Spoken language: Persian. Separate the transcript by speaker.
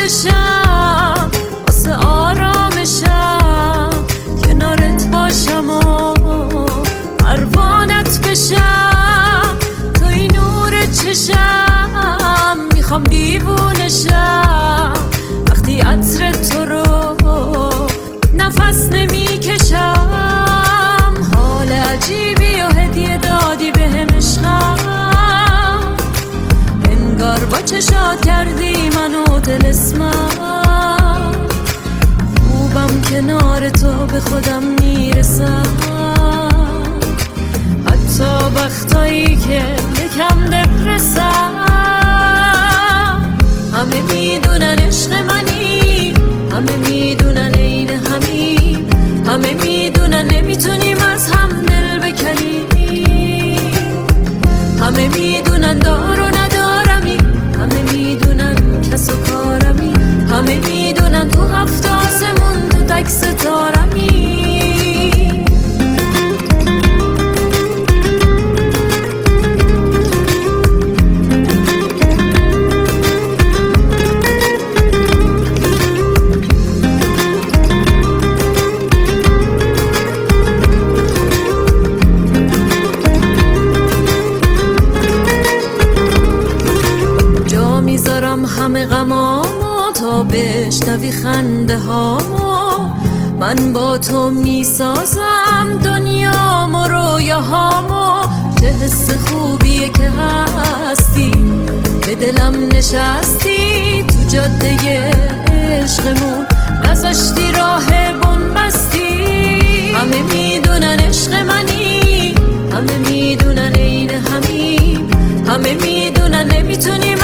Speaker 1: بشم واسه آرامشم، کنارت باشم و پروانت بشم، توی نور چشم میخوام دیوونشم، وقتی عطر تو رو نفس نمیکشم. حال عجیبی و هدیه دادی بهم عشقم، انگار با چشات کردی منو طلسمم، خوبم کنار تو به خودم میرسم، حتی وقتایی که یکم دپرسم. همه میدونن عشق منی، همه میدونن عین همین، همه میدونن نمیتونیم از هم دل بکنیم، همه میدونن دار و ندارمی، همه میدونن کس و کارمی، همه میدونن تو هفت آسمون تو تک ستارمی. میذارم همه غمامو تا بشنوی خنده هامو، من با تو میسازم دنیامو رویاهامو، چه حس خوبیه که هستی به دلم نشستی، تو جاده عشقمون نذاشتی راه بنبستی. همه میدونن عشق منی، همه میدونن عین همین، همه میدونن نمیتونی